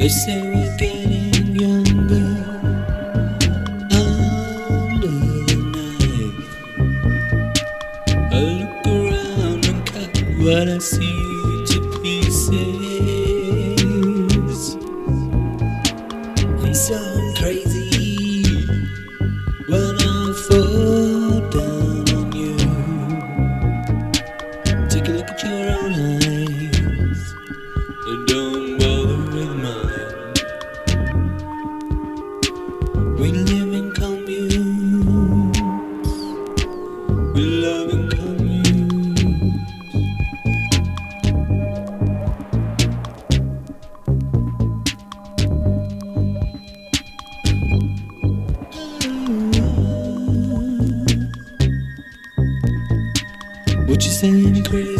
They say we're getting younger under the knife. I look around and cut what I see to pieces. And so I'm crazy when I fall down on you. Take a look at your own eyes and don't bother with mine. We live in communes, we love in communes. What you saying, crazy?